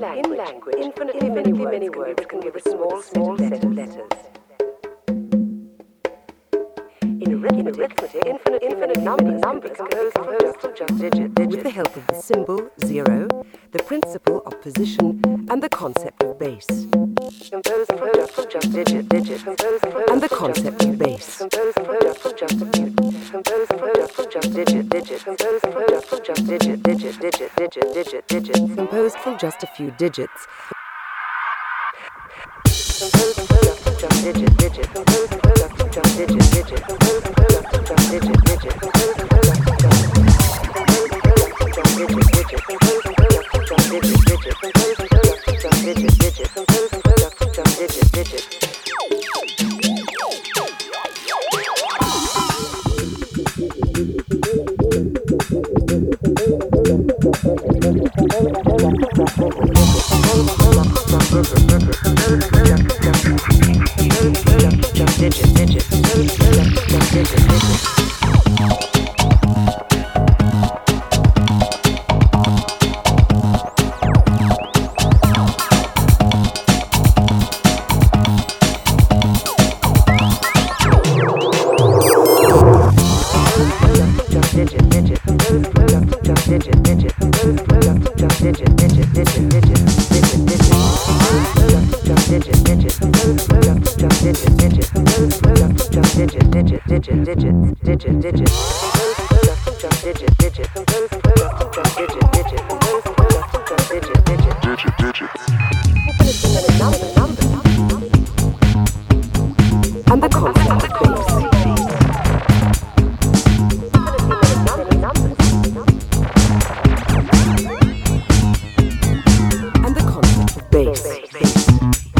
language, infinitely many words can give a small set of letters. In arithmetic, infinite numbers composed from just digits. With the help of the symbol 0, the principle of position, and the concept of base. Composed from just digits. And the concept of base. Composed from just digits. Composed from just digits. Composed from just a few digits. And the concept of base. And the concept of base.